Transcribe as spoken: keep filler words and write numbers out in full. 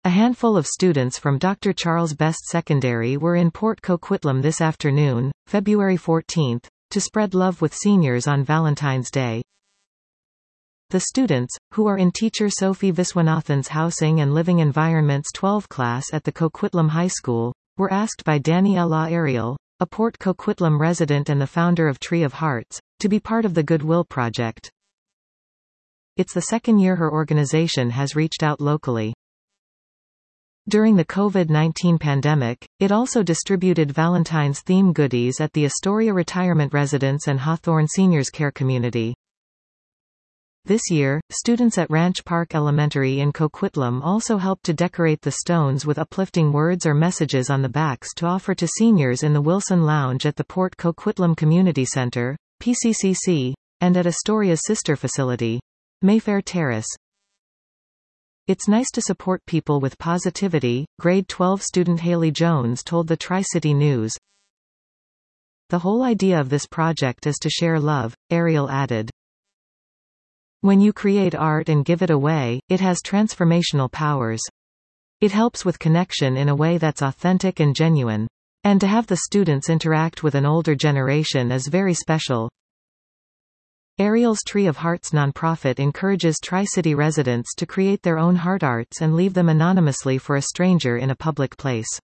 A handful of students from Doctor Charles Best Secondary were in Port Coquitlam this afternoon, February fourteenth, to spread love with seniors on Valentine's Day. The students, who are in teacher Sophie Viswanathan's Housing and Living Environments twelve class at the Coquitlam High School, were asked by Danny Allah Ariel, a Port Coquitlam resident and the founder of Tree of Hearts, to be part of the Goodwill Project. It's the second year her organization has reached out locally. During the COVID nineteen pandemic, it also distributed Valentine's theme goodies at the Astoria Retirement Residence and Hawthorne Seniors Care Community. This year, students at Ranch Park Elementary in Coquitlam also helped to decorate the stones with uplifting words or messages on the backs to offer to seniors in the Wilson Lounge at the Port Coquitlam Community Center, P C C C, and at Astoria's sister facility, Mayfair Terrace. It's nice to support people with positivity, grade twelve student Haley Jones told the Tri-City News. The whole idea of this project is to share love, Ariel added. When you create art and give it away, it has transformational powers. It helps with connection in a way that's authentic and genuine. And to have the students interact with an older generation is very special. Ariel's Tree of Hearts nonprofit encourages Tri-City residents to create their own heart arts and leave them anonymously for a stranger in a public place.